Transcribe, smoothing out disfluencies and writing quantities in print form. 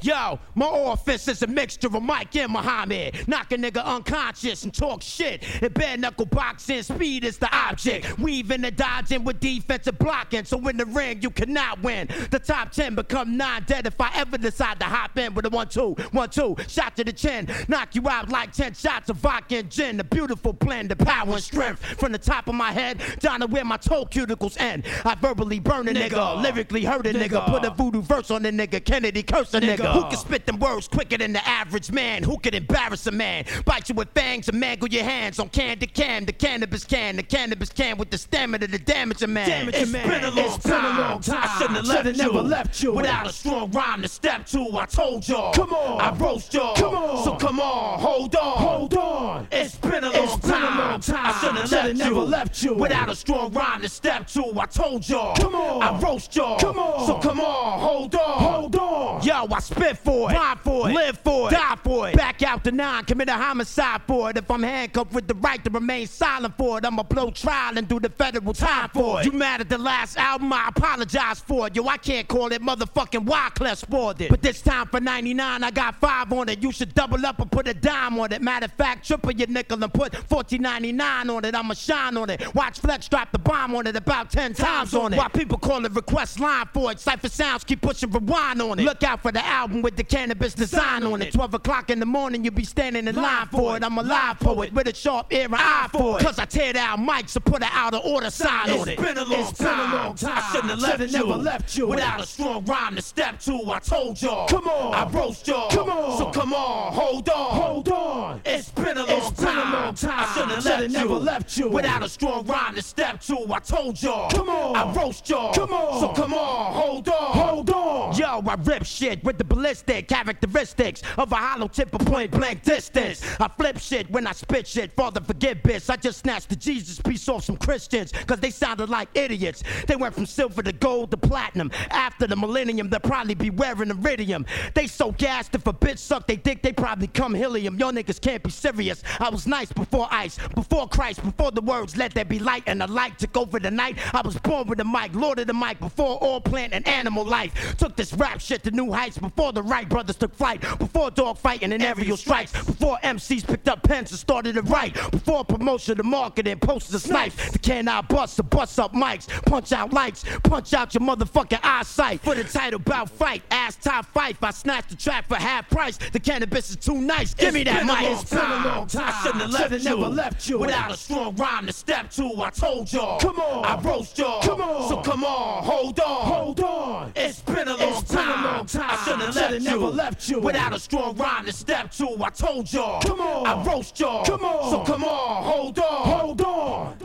Yo, my office is a mixture of Mike and Muhammad. Knock a nigga unconscious and talk shit. And bare knuckle boxing, speed is the object. Weaving and dodging with defensive blocking. So in the ring, you cannot win. The top 10 become 9 dead if I ever decide to hop in with a 1-2, shot to the chin. Knock you out like 10 shots of vodka and gin. A beautiful blend of power and strength. From the top of my head down to where my toe cuticles end. I verbally burn a nigga, lyrically hurt a nigga. Put a voodoo verse on a nigga, Kennedy curse a nigga. Who can spit them words quicker than the average man? Who can embarrass a man? Bite you with fangs and mangle your hands on can to can. The cannabis can with the stamina to damage a man. It's been a long time. I shouldn't have never left you without a strong rhyme to step to. I told y'all, come on, I roast y'all. Come on, so come on, hold on. It's been a long time. I shouldn't have never left you without a strong rhyme to step to. I told y'all, come on, I roast y'all. Come on, so come on, hold on. Yo, I spit for it, rhyme for it, live for it, die for it. Back out to 9, commit a homicide for it. If I'm handcuffed with the right to remain silent for it, I'ma blow trial and do the federal time for it. You mad at the last album? I apologize for it. Yo, I can't call it motherfucking Wyclef spoiled it. But this time for 99, I got 5 on it. You should double up and put a dime on it. Matter of fact, triple your nickel and put $14.99 on it. I'ma shine on it. Watch Flex drop the bomb on it about 10 times on it. While people call it request line for it. Cypher Sounds keep pushing rewind on it. Look out for the album with the cannabis design on it. 12 o'clock in the morning, you be standing in line for it. I'm a live poet with a sharp ear and eye for it. Cause I tear down mics and put an out of order sign on it. It's been a long time. I shouldn't have never left you without a strong rhyme to step to. I told y'all, come on, I roast y'all. Come on, so come on, hold on. It's been a long time. I shouldn't have never left you without a strong rhyme to step to. I told y'all, come on, I roast y'all. Come on, so come on, hold on. Yo, I rip shit with the ballistic characteristics of a hollow tip of point blank distance. I flip shit when I spit shit. Father, forgive bitch. I just snatched the Jesus piece off some Christians cause they sounded like idiots. They went from silver to gold to platinum. After the millennium, they'll probably be wearing iridium. They so gassed if a bitch suck they dick, they probably come helium. Y'all niggas can't be serious. I was nice before ice, before Christ, before the words let there be light and the light took over the night. I was born with the mic, lord of the mic, before all plant and animal life. Took this rap shit to new heights, before the Wright brothers took flight, before dog fighting and aerial strikes, before MCs picked up pens and started to write, before promotion to marketing, posters and snipes. The can I bust to bust up mics, punch out lights, punch out your motherfucking eyesight. For the title bout fight, ass top fight, I snatched the track for half price. The cannabis is too nice, give me that mic. It's been a long time. I shouldn't have never left you without a strong rhyme to step to. I told y'all, come on, I roast y'all. Come on, so come on, hold on. It's been a long time. I shouldn't have never left you without a strong rhyme to step to. I told y'all, come on, I roast y'all. Come on, so come on, hold on.